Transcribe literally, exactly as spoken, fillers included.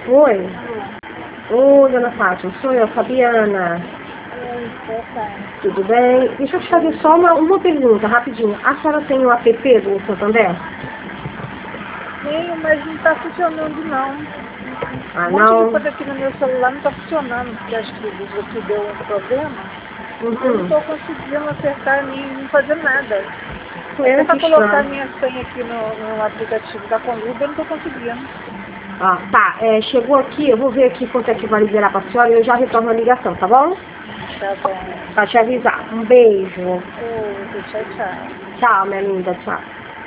Oi. Oi, dona Fátima. Sou eu, Fabiana. Oi, boa tarde. Tudo bem? Deixa eu te fazer só uma, uma pergunta, rapidinho. A senhora tem o app do Santander? Tenho, mas não está funcionando não. Ah, Um monte de não? coisa aqui no meu celular não está funcionando, porque acho que o aqui deu um problema. Eu não Uhum. estou conseguindo acertar nem, nem fazer nada. É, Até para que colocar estranho. minha senha aqui no, no aplicativo da Conluba, eu não estou conseguindo. Ah, tá. É, chegou aqui, eu vou ver aqui quanto é que vai liberar pra senhora e eu já retorno a ligação, tá bom? Tá bom. Pra te avisar. Um beijo. Outro, tchau, tchau. Tchau, minha linda. Tchau.